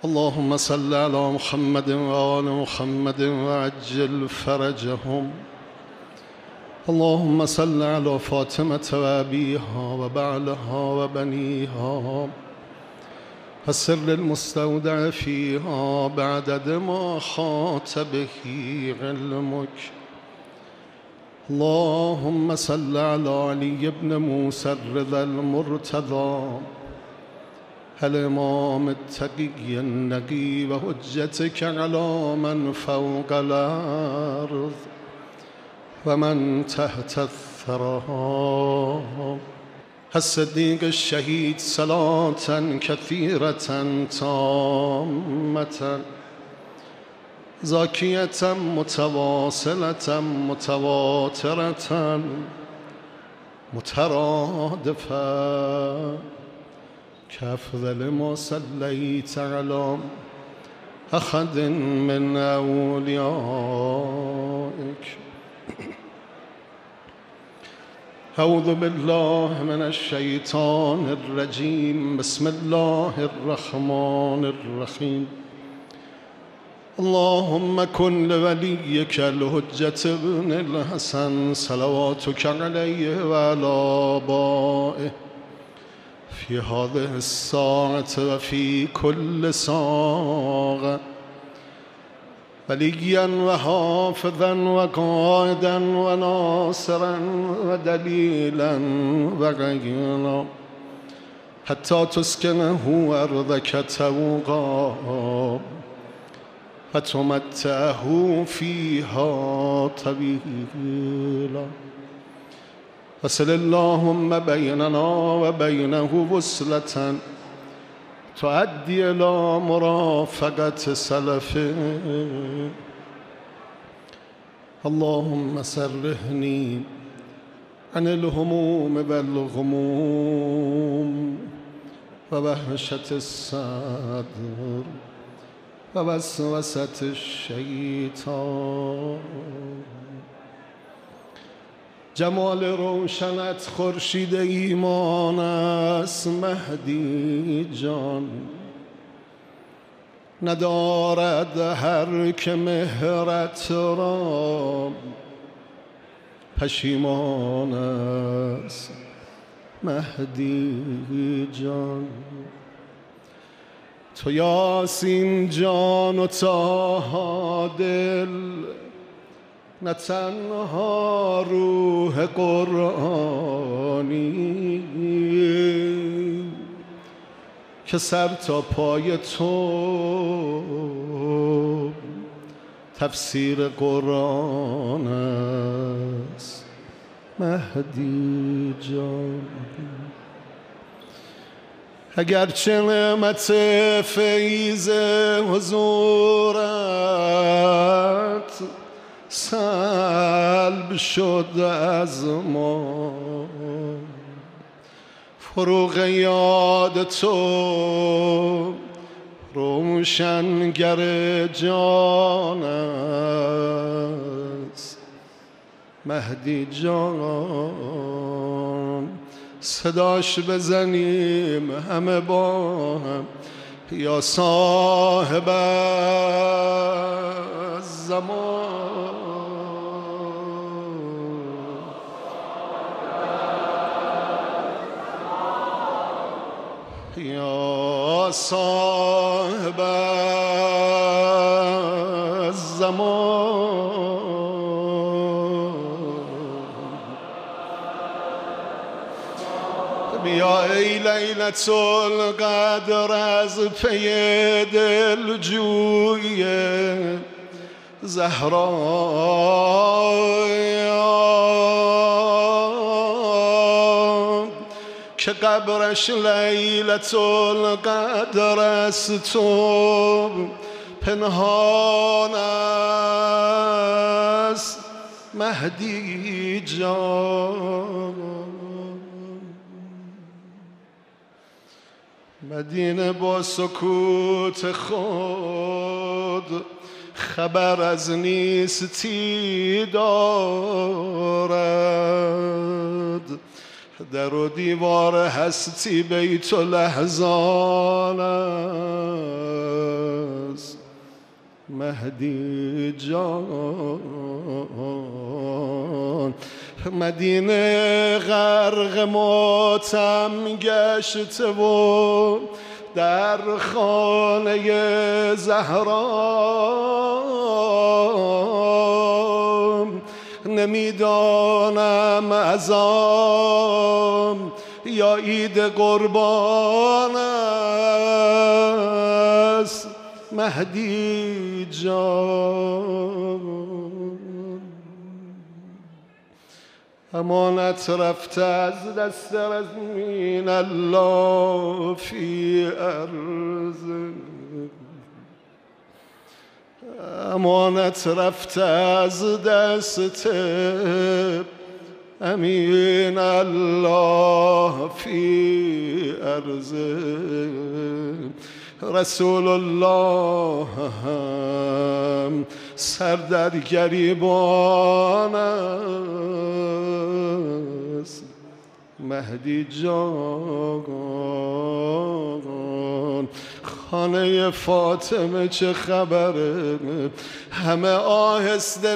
اللهم صل على محمد وآل محمد وعجل فرجهم. اللهم صل على فاطمة وأبيها وبعلها وبنيها والسر المستودع فيها بعدد ما حاط به علمك. اللهم صل على علي بن موسى الرضا المرتضى الإمام التقي النقي وحجتك على من فوق الأرض ومن تحت الثرى الصديق الشهيد صلاة كثيرة تامة زاكية متواصلة متواترة مترادفة كأفضل ما صليت على أحد من أوليائك. أعوذ بالله من الشيطان الرجيم. بسم الله الرحمن الرحيم. اللهم كن لوليك الحجة بن الحسن صلواتك عليه وعلى آبائه في هذه الساعة وفي كل ساعة وليا وحافظا وقائدا وناصرا ودليلا وعينا حتى تسكنه أرضك توقا فتمتعه فيها طويلا. وصل اللهم بيننا وبينه وصلة تؤدي إلى مرافقة سلفه. اللهم سرهني عن الهموم والغموم ووهشة الصدر ووسوسة الشيطان. جمال روشنت خورشید ایمان است مهدی جان. ندارد هر که مهرت را پشیمان است مهدی جان. تو یاسین جان و طه دل نه تنها روح قرآنی که سر تا پای تو تفسیر قرآن است مهدی جان. اگرچه نعمت فیض حضورت سلب شد از ما، فروغ یاد تو روشنگر جان است مهدی جان. صداش بزنیم همه با هم یا صاحب الزمان، یا صاحب الزمان. بیا ای لیلة القدر از پی دلجوی زهرا، که قبرش لیلة القدر از تو پنهان است مهدی جان. مدینه با سکوت خود خبر از نیستی دارد، در و دیوار هستی بیت لحظان مهدی جان. مدینه غرق ماتم گشته و در خانه زهرا نمیدانم ازام یا عید قربان است مهدی جان. امانت رفته از دست رزمین الله فی ارض، امانت رفته از دست امین الله فی ارض. رسول الله هم سر در گریبان است مهدی جان. خانه فاطمه چه خبره؟ همه آهسته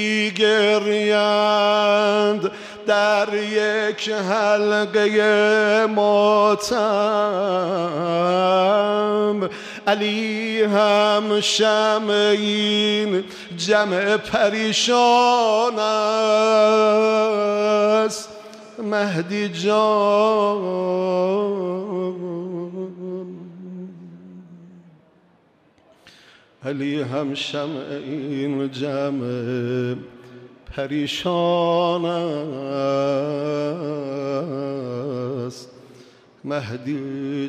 میگریند در یک حلقه ماتم. علی هم شمع این جمع پریشان است مهدی جان. علی هم شمع این جمع پریشان است مهدی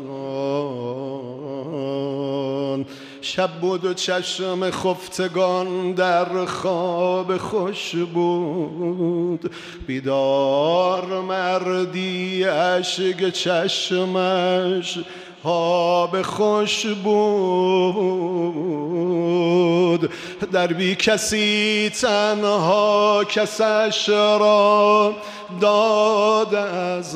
جان. شب بود و چشم خفتگان در خواب خوش بود، بیدار مردی اشک چشمش آب خوش بود. در بی کسی تنها کسش را داد از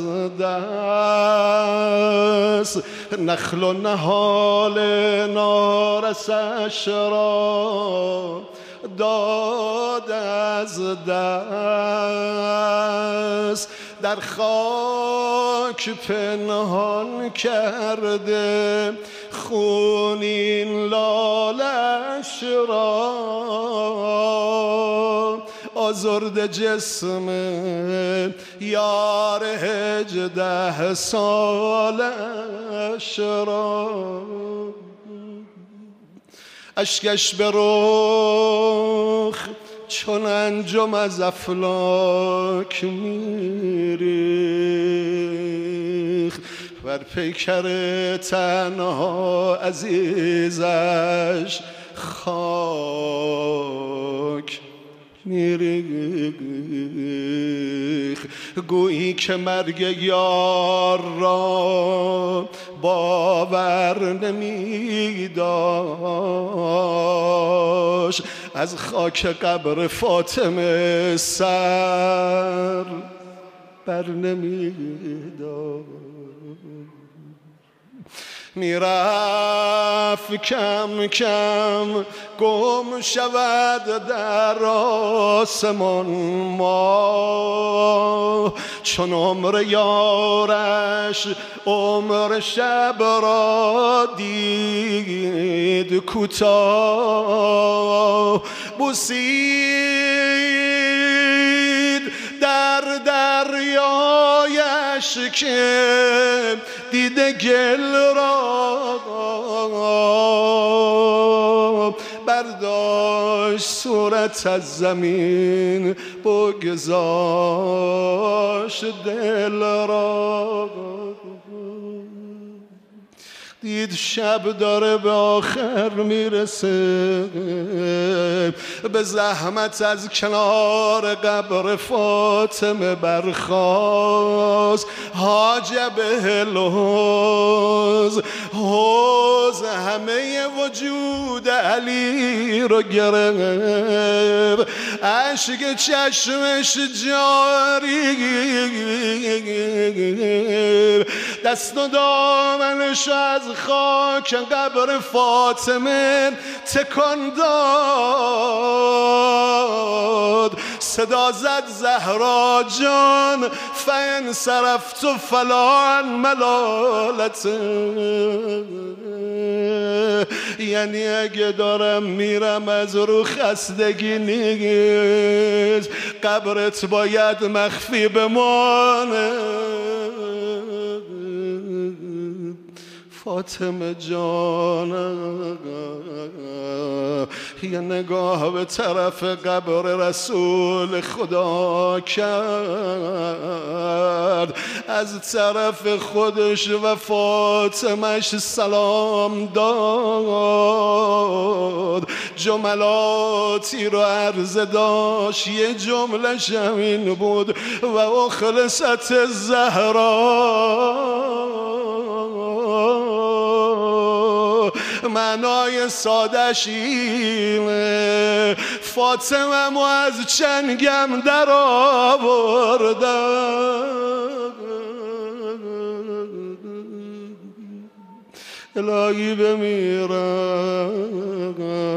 دست، نخل و نهال نارسش را داد از دست. در خاک پنهان کرده خونین لالش را، آزرده جسم یار 18 سالش را. اشکش به رخ چون انجم از افلاک میریخت، بر پیکر تنها عزیزش خاک میریخت. گویی که مرگ یار را باور نمی‌داشت، از خاک قبر فاطمه سر بر نمی‌داشت. میرفت کم کم گم شود در آسمان ما، چون عمر یارش عمر شب را دید کوتاه. بوسید در دریایش که دیده گل را، برداشت صورت از زمین بگذاشت دل را. دید شب داره به آخر میرسه، به زحمت از کنار قبر فاطمه برخاست. حاجب الحوز، حوز همه وجود علی رو گرفت، اشک چشمش جاری، دست و دامنش از خاک قبر فاطمه تکان داد، صدا زد زهرا جان فان صرفت فلا عن ملالت، یعنی اگه دارم میرم از رو خستگی نیست، قبرت باید مخفی بمانه. فاطمه جانم یه نگاه به طرف قبر رسول خدا کرد، از طرف خودش و فاطمش سلام داد، جملاتی رو عرضه داشت، یه جمله همین بود و اخلصت زهرا. معنای سادش اینه فاطمه‌مو از چنگم در آوردم، الهی بمیرم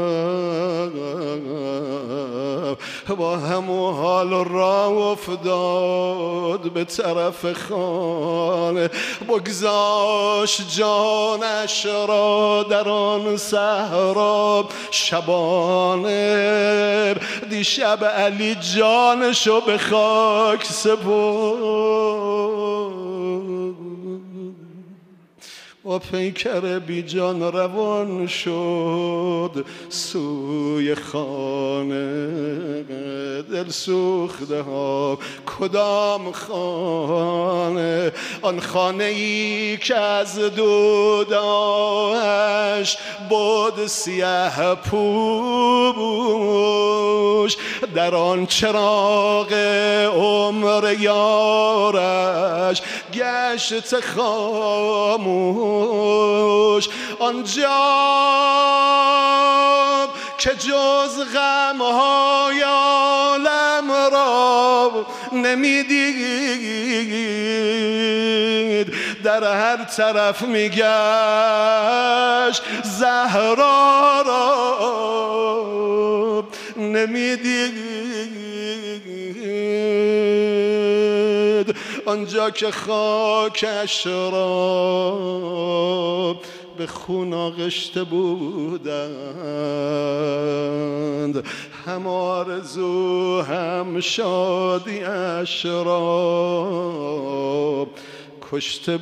با همون حال راه افتاد به طرف خانه، بگذاشت جانش را در آن صحرا شبانه، دیشب علی جانشو به خاک سپرد، و پیکر بی جان روان شد سوی خانه. دل سوخته ها کدام خانه؟ آن خانه ای که از دوداش بود سیاه پوش، در آن چراغ عمر یارش گشت خاموش، آنجا که جز غم‌های عالم را نمیدید، در هر طرف میگشت زهرا را نمیدید، آنجا که خاکش را به خون آغشته بودند، هم آرزو هم شادی‌اش را کشته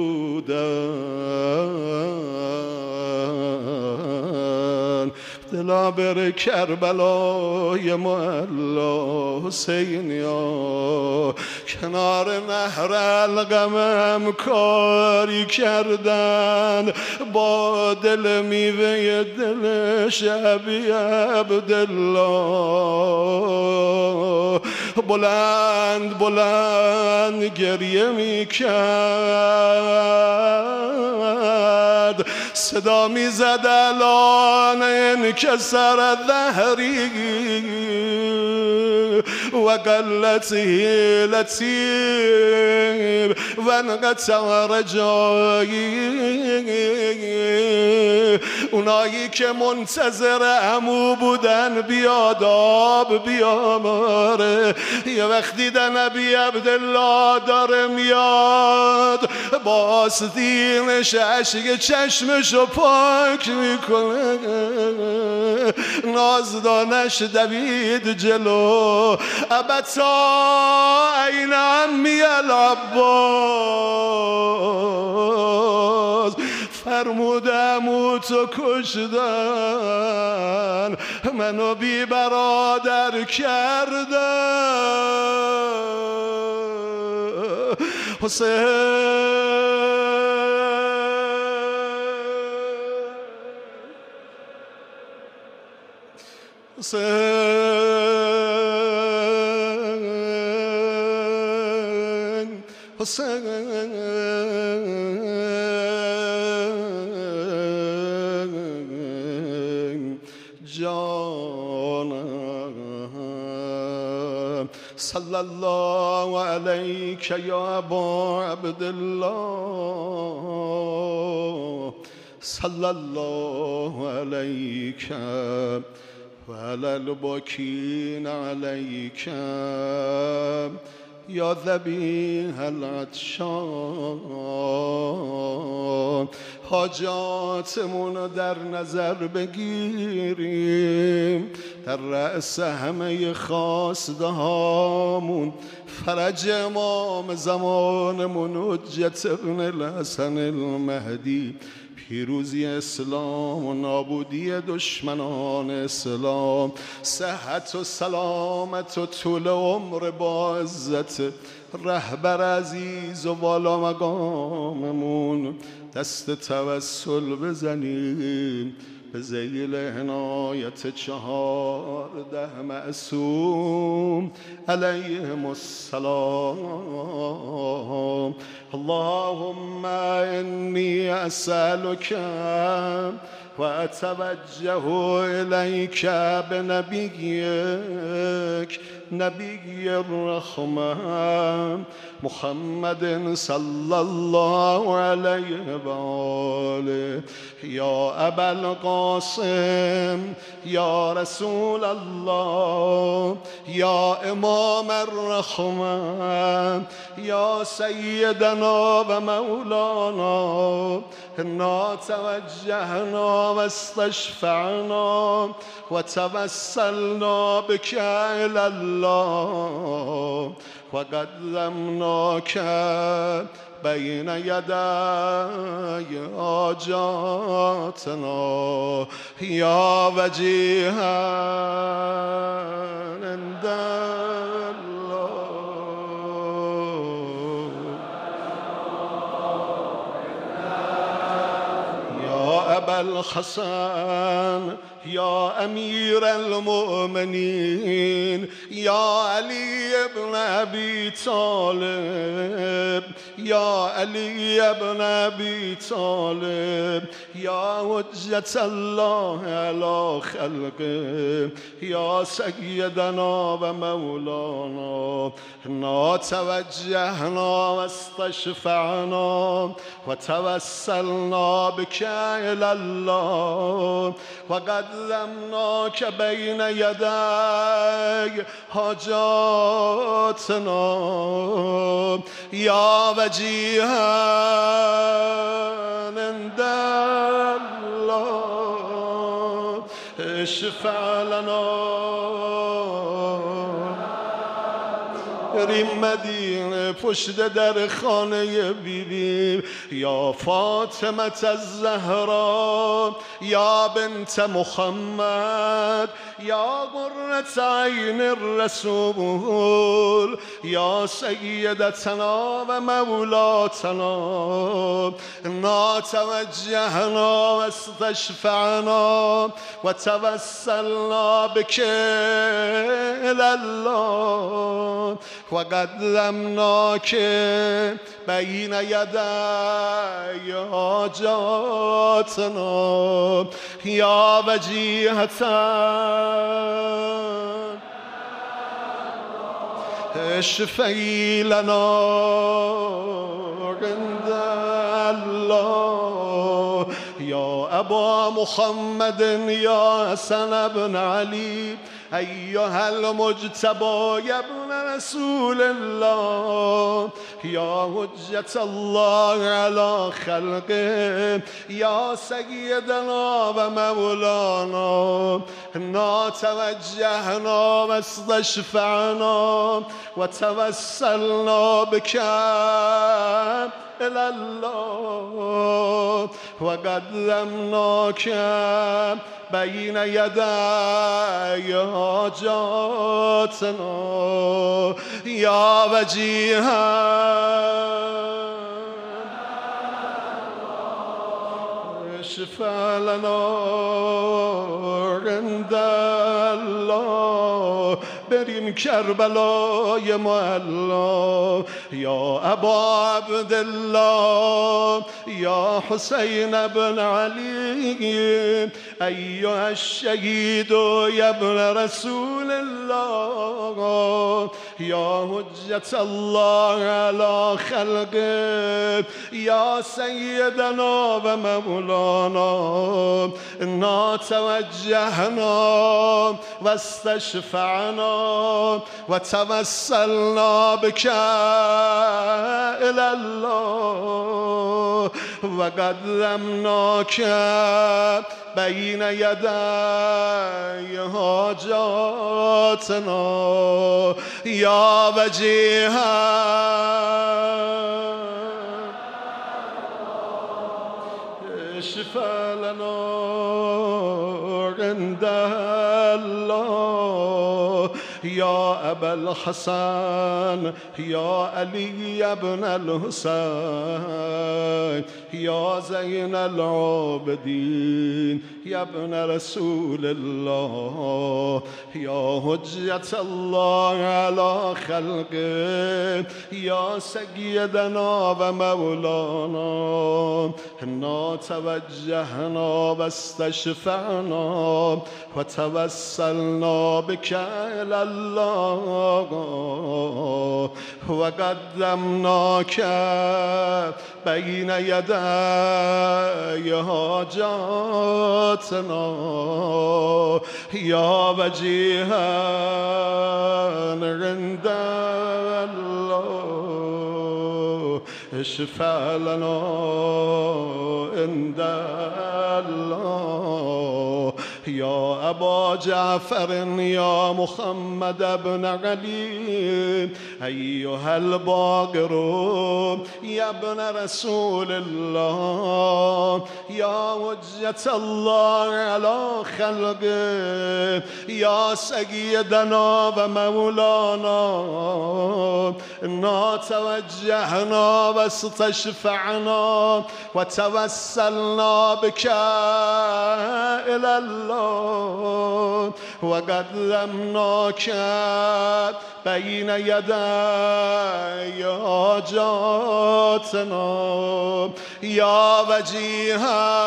بودند. دلا بر کربلای معلا حسینیا، کنار نهر القمم کاری کردن با دل میوه دل شبی عبدالله، بلند بلند گریه میکرد، صدا میزد الان انکسر ظهری و قلت حیلتی و انقطع رجایی. اونایی که منتظر عمو بودن بیاد آب بیاماره، یه وقت دیدن نبی عبدالله داره میاد، با آستینش اشک چشمشو پاک میکنه، نازدانش دوید جلو، ابتا این عمی العباس، فرمودم تو کشدن، منو بی برادر کردن. حسین حسین جانم، صلی الله علیک یا ابا عبدالله. صلى الله عليك وعلى الباكين عليك يا ذبیح العطشان. حاجاتمون در نظر بگیریم، در رأس همه خواسته هامون فرج امام زمانمون حجت ابن الحسن المهدی، پیروزی اسلام و نابودی دشمنان اسلام، صحت و سلامت و طول عمر با عزت رهبر عزیز و والا مقاممون. دست توسل بزنیم به ذیل عنایت 14 معصوم علیهم السلام. اللهم انی اسألک و اتوجه الیک بنبیک نبی الرحمة محمد صلی الله علیه و آله. یا ابا القاسم یا رسول الله یا امام الرحمة یا سیدنا و مولانا، انا توجهنا و استشفعنا و توسلنا بك الى الله و قدمناك بین یدی حاجاتنا یا وجیها عند الله. یا ابا الحسن یا امیر المؤمنین یا علی ابن ابی طالب یا علی ابن ابی طالب یا حجت الله علی خلقه یا سیدنا و مولانا، انا توجهنا و استشفعنا و توسلنا بك الى الله و قدمناك بین یدی حاجاتنا یا وجیها عند الله. اشفع لنا بریم مدینه پشت در خانه بیبی. یا فاطمه الزهرا یا بنت محمد یا قرة عین الرسول یا سیدتنا و مولاتنا، انا توجهنا و استشفعنا و توسلنا بك الى الله و قدمناک بین یدی حاجاتنا یا وجیهة اشفعی لنا عند الله. یا ابا محمد یا حسن بن علی ایها المجتبی ابن رسول الله یا حجت الله علی خلقه یا سیدنا و مولانا، انا توجهنا و استشفعنا و توسلنا بك الى الله و قدمناک بین یدی حاجاتنا یا وجیها اشفع لنا عند الله بریم کربلای معلا. یا ابا عبدالله یا حسین ابن علی ایها الشهید یا ابن رسول الله یا حجت الله علی خلقه یا سیدنا و مولانا. انا توجهنا و استشفعنا و توسلنا بك الى الله و قدمناك بین یدی حاجاتنا یا وجیها اشفع لنا عند الله یا ابا الحسن یا علی ابن الحسین یا زین العابدین یا ابن رسول الله یا حجت الله علی خلقه یا سیدنا و مولانا. انا توجهنا و استشفعنا و توسلنا بك الى الله و قدمناك بین یدی حاجاتنا یا وجیها عند الله اشفع لنا عند الله یا ابا جعفر یا محمد بن علی ایها الباقر یا ابن رسول الله یا حجت الله علی خلقه یا سیدنا و مولانا. انا توجهنا و استشفعنا و توسلنا بك الى الله و قدمناك بین یدی حاجاتنا یا وجیها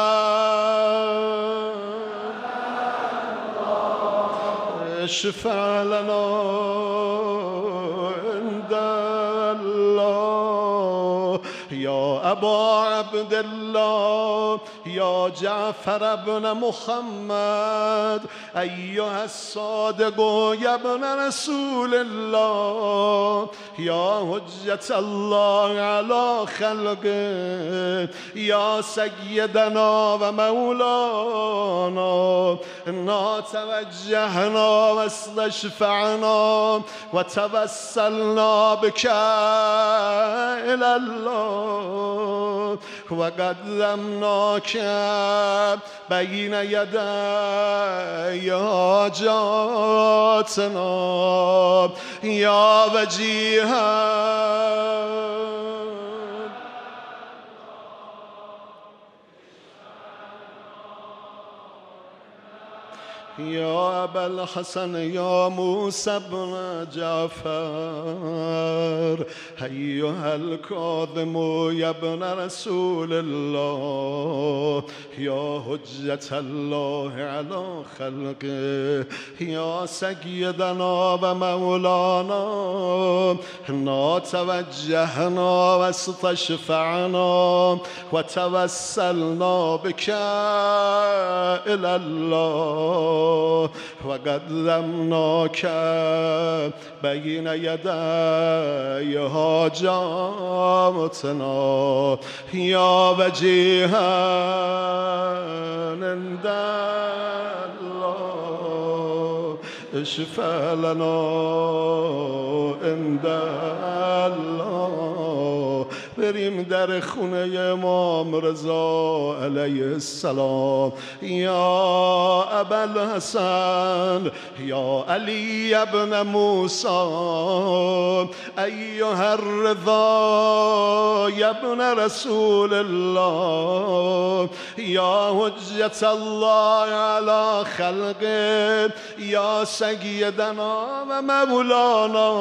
اشفع لنا عند الله یا ابا عبدالله یا جعفر بن محمد ایها الصادق یا ابن رسول الله یا حجت الله علی خلقه یا سیدنا و مولانا. انا توجهنا و استشفعنا و توسلنا بك الى الله و قدمناك بین یدی حاجاتنا یا وجیها یا ابا الحسن یا موسی بن جعفر ایها الکاظم یا ابن رسول الله یا حجت الله علی خلقه یا سیدنا و مولانا. انا توجهنا و استشفعنا و توسلنا بك الى الله و قدمناك بین یدی حاجاتنا یا وجیها عند الله اشفع لنا عند الله بریم در خونه امام رضا علیه السلام. یا ابوالحسن یا علی ابن موسی ایها الرضا یا ابن رسول الله یا حجت الله علی خلقه یا سیدنا و مولانا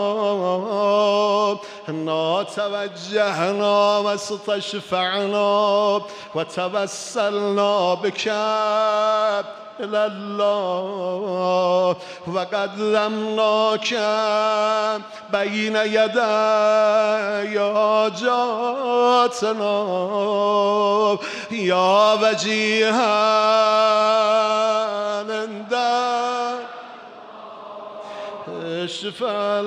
انا توجهنا و استشفعنا و توسلنا بك إلى الله و قدمناك بين يدي حاجاتنا یا وجیها عندك اشفع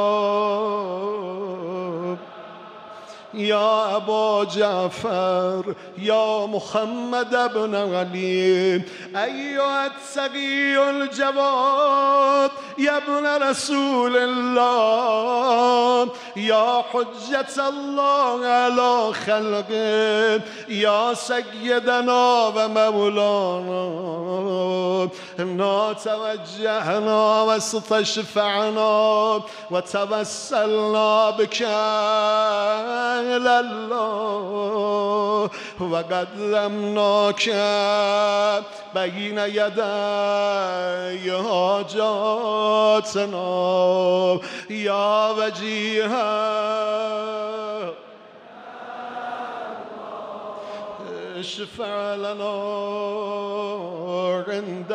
لنا یا ابا جعفر یا محمد بن علی ایها التقی الجواد یا ابن رسول الله یا حجت الله علی خلقه یا سیدنا و مولانا انا توجهنا و استشفعنا و توسلنا بك إلى الله و قدمناك بين يدي حاجاتنا یا وجیها اشفع لنا عند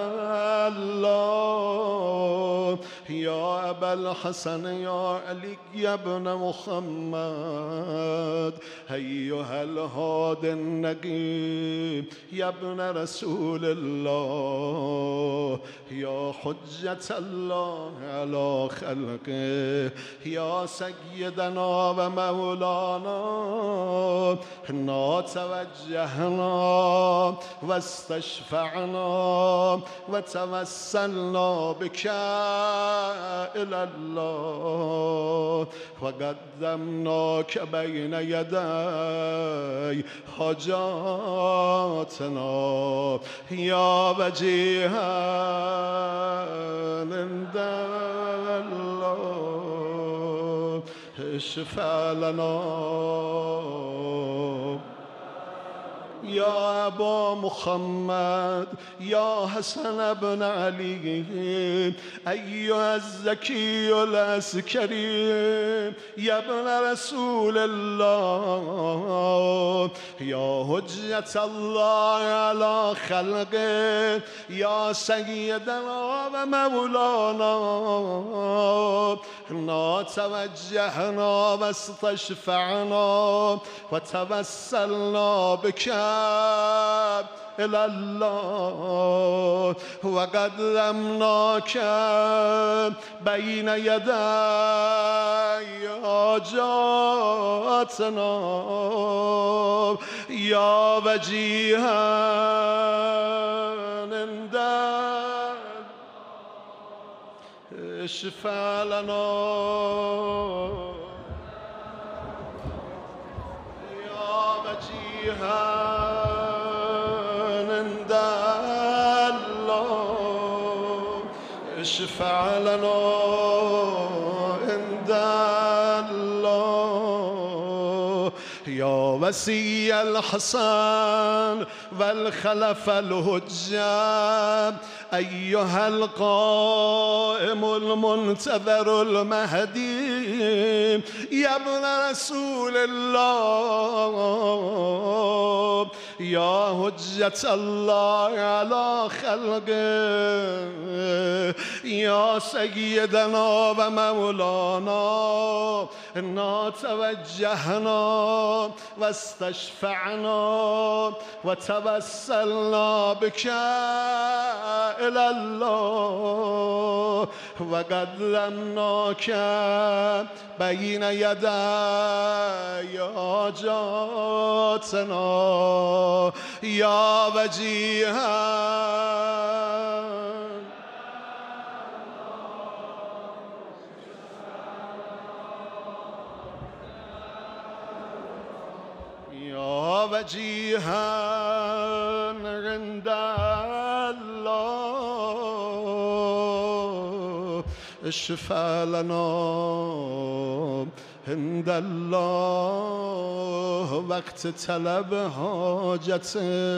الله یا ابا الحسن یا علی ابن محمد ایها الهادی النقی یا ابن رسول الله یا حجت الله علی خلقه یا سیدنا و مولانا انا توجهنا و استشفعنا و توسلنا بك إلى الله و قدمناك بين يدي حاجاتنا یا وجیها عند الله اشفع لنا یا ابا محمد یا حسن بن علی ایها الزکی العسکری یا ابن رسول الله یا حجت الله علی خلقه یا سیدنا و مولانا انا توجهنا و استشفعنا و توسلنا بك إلى الله و قدمناك بين يدي حاجاتنا یا وجیها عندك اشفع لنا یا وجیها عند الله اشفع لنا عند الله یا وصی الحسن والخلف الحجة ایها القائم المنتظر المهدی یا ابن رسول الله یا حجت الله علی خلقه یا سیدنا و مولانا انا توجهنا و استشفعنا و توسلنا بك إلى الله و قدمناك بين يدي حاجاتنا یا وجیها وجيها عند الله اشفع لنا عند الله وقت طلب حاجت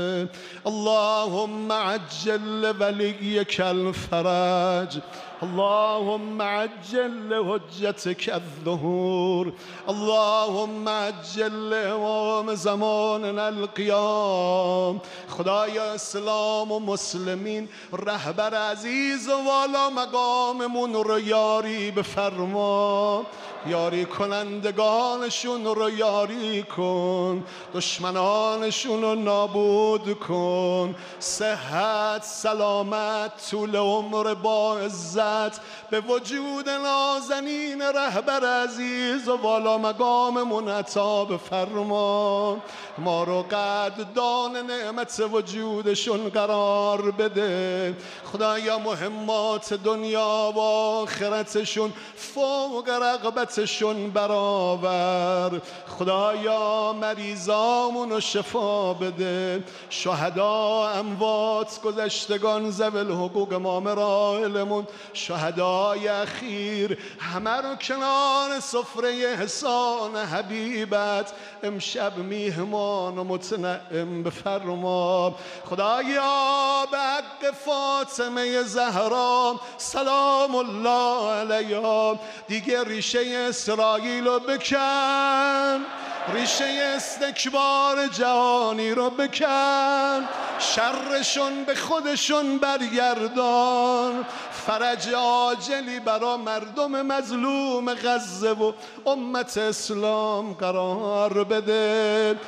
اللهم عجل وليك الفرج اللهم عجل لحجتك الظهور اللهم عجل لإمام زماننا القیام. خدایا اسلام و مسلمین رهبر عزیز و والا مقاممون رو یاری بفرما، یاری کنندگانشون رو یاری کن، دشمنانشون رو نابود کن، صحت سلامت طول عمر با عزت به وجود نازنین رهبر عزیز و والا مقاممون عطا بفرما. ما رو قدردان نعمت وجودشون قرار بده. خدایا مهمات دنیا و آخرتشون فوق رغبتشون برآور. خدایا مریضامون رو شفا بده. شهدا اموات گذشتگان ذوی الحقوق ما مراحلمون شهدای اخیر همه رو کنار سفره احسان حبیبت امشب میهمان و متنعم بفرما. خدایا به حق فاطمه زهرا سلام الله علیها دیگه ریشه اسرائیل رو بکن، ریشه استکبار جهانی رو بکن، شرشون به خودشون برگردان، فرج عاجلی برا مردم مظلوم غزه و امت اسلام قرار بده.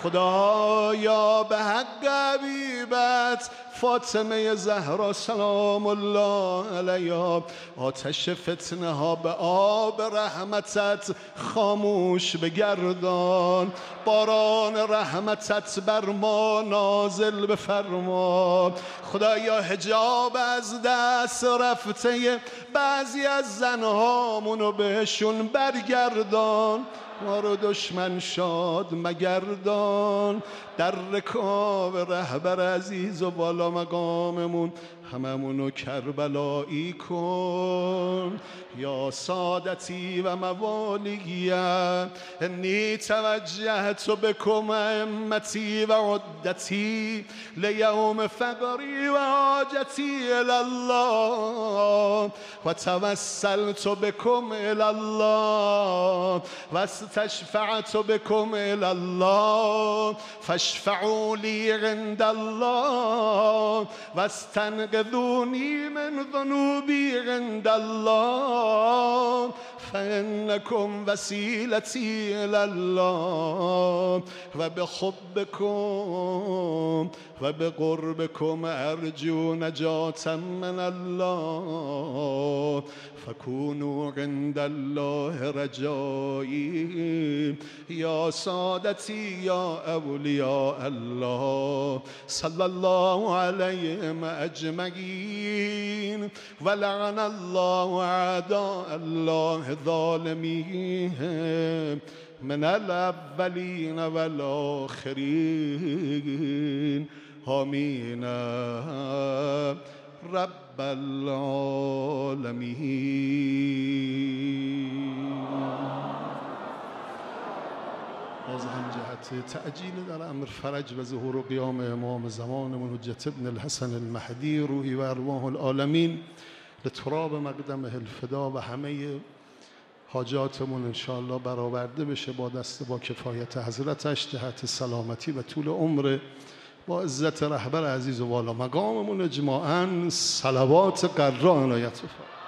خدایا به حق حبیبت فاطمه زهرا سلام الله علیها آتش فتنه ها به آب رحمتت خاموش بگردان، باران رحمتت بر ما نازل بفرما. خدایا حجاب از دست رفته بعضی از زنهامونو بهشون برگردان، ما رو دشمن شاد مگردان، در رکاب رهبر عزیز و بالا مقاممون هممونو کربلایی کن. یا سادتی و موالیه انی توجهت بکم امتی و عدتی لیوم فقری و حاجتی الالله و توسلت بکم الالله و استشفعت بکم الالله فاشفعوا لی عند الله و استنقذونی من ذنوبی عند الله فإنكم وسيلتي إلى الله وبحبكم وبقربكم أرجو نجاة من الله فكونوا عند الله رجائي يا سادتي يا أولياء الله صلى الله عليهم أجمعين ولعن الله أعداء الله ظالمين من الأولين والآخرين آمين رب العالمين. باز هم جهت تعجیل در امر فرج و ظهور و قیام امام زمانمون حجت ابن الحسن المهدی روحی و ارواح العالمین لتراب مقدمه الفدا و همه حاجاتمون انشاءالله برآورده بشه با دست با کفایت حضرتش جهت سلامتی و طول عمر با عزت رهبر عزیز و والا مقاممون اجماعاً صلوات قرا عنایت فرمایید.